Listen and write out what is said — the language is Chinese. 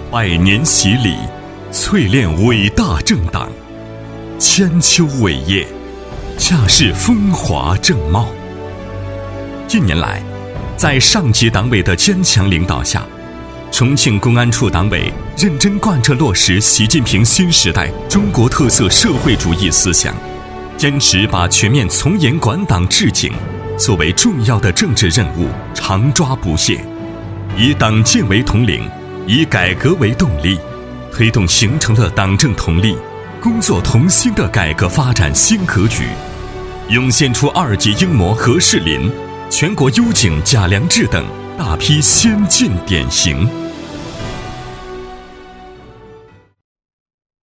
百年洗礼，淬炼伟大政党，千秋伟业，恰是风华正茂。近年来，在上级党委的坚强领导下，重庆公安处党委认真贯彻落实习近平新时代中国特色社会主义思想，坚持把全面从严管党治警作为重要的政治任务，常抓不懈，以党建为统领，以改革为动力，推动形成了党政同力、工作同心的改革发展新格局，涌现出2级英模何世林、全国优警贾良志等大批先进典型。